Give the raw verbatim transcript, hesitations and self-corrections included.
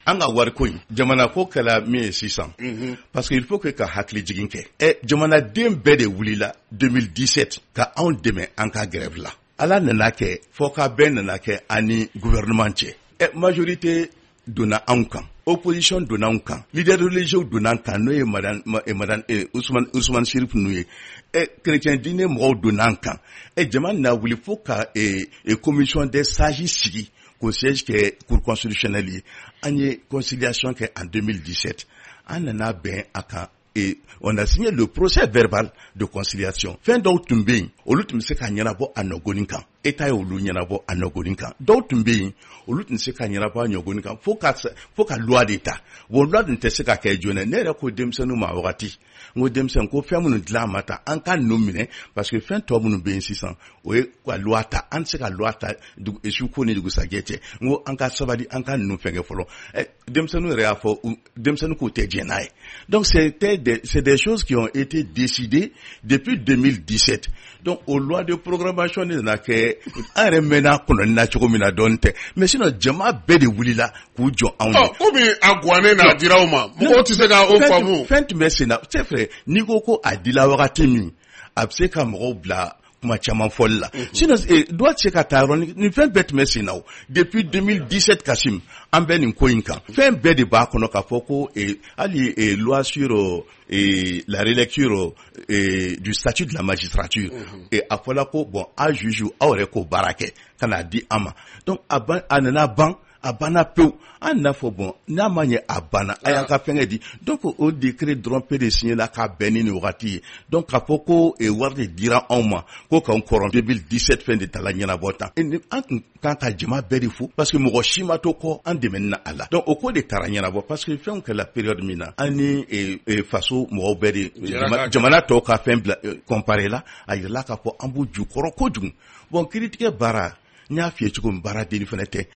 an ka wari ko in jamana ko kɛla min ye sisan parce que il faut que ka hakili jigin kɛ ɛ jamanaden bɛɛ de wulila deux mille dix-sept ka anw dɛmɛ an ka grève la ala nana kɛ fɔ ka bɛɛ nana kɛ ani gouvernement cɛ ɛ majorité donna anw kan opposition donna anw kan leader religieux donna anw kan n'o ye madame madame Ousmane Ousmane Chérif n'u ye ɛ chrétien diinɛ mɔgɔw donna anw kan ɛ jama na wuli fo ka commission des sages sigi k'o siège kɛ cour constitutionnelle ye an ye conciliation kɛ en deux mille dix-sept an nana bɛn a kan et on a signé le procès verbal de conciliation fɛn dɔw tun bɛ yen olu tun bɛ se ka ɲɛnabɔ a nɔgɔnin kan État ye olu ɲɛnabɔ a nɔgɔnin kan dɔw tun bɛ yen olu tun tɛ se ka ɲɛnabɔ a nɔgɔnin kan fo ka fo ka loi de ta bon loi dun tɛ se ka kɛ joona ne yɛrɛ ko denmisɛnninw ma wagati n ko denmisɛn ko fɛn minnu dilan ma ta an ka ninnu minɛ parce que fɛn tɔ minnu bɛ yen sisan o ye ka loi ta an tɛ se ka loi ta su ko ni dugusajɛ cɛ n ko an ka sabali an ka ninnu fɛnkɛ fɔlɔ ɛ denmisɛnninw yɛrɛ y'a fɔ denmisɛnninw k'o tɛ diɲɛ n'a ye donc c'était des c'est des choses qui ont été décidées depuis deux mille dix-sept donc o loi de programmation de nana kɛ an yɛrɛ mɛnna kɔnɔni na cogo min na dɔɔni tɛ mais sinon jama bɛɛ de wulila k'u jɔ anw ye. ko min a guwanen n'a dira aw ma mɔgɔw tɛ se ka o faamu. fɛn tun bɛ sen na c'est vrai n'i ko ko a dila wagati min a bɛ se ka mɔgɔw bila kuma caman fɔli la sinon dɔ tɛ se ka taa yɔrɔ nin fɛn bɛɛ tun bɛ sen na o depuis deux mille dix-sept Kasim an bɛ nin ko in kan fɛn bɛɛ de b'a kɔnɔ k'a fɔ ko hali loi sur la relecture du statut de la magistrature a fɔla ko bon a juge aw yɛrɛ k'o baara kɛ ka n'a di an ma donc a ban a nana ban a banna pewu an n'a fɔ bon n'a ma ɲɛ a banna a y'an ka fɛnkɛ di donc o décret dɔrɔn pe de signé la k'a bɛn ni nin wagati ye donc k'a fɔ ko wari de dira anw ma ko k'anw kɔrɔ deux mille dix-sept fɛn de tala ɲɛnabɔ tan an tun kan ka jama bɛɛ de fo parce que mɔgɔ si ma to kɔ an dɛmɛni na a la donc o ko de taara ɲɛnabɔ parce que fɛnw kɛla période min na an ni faso mɔgɔw bɛɛ de jamana tɔw ka fɛn bila comparé la a yirala k'a fɔ an b'u ju kɔrɔ kojugu bon kiiritigɛ baara n y'a f'i ye cogo min baara deni fana tɛ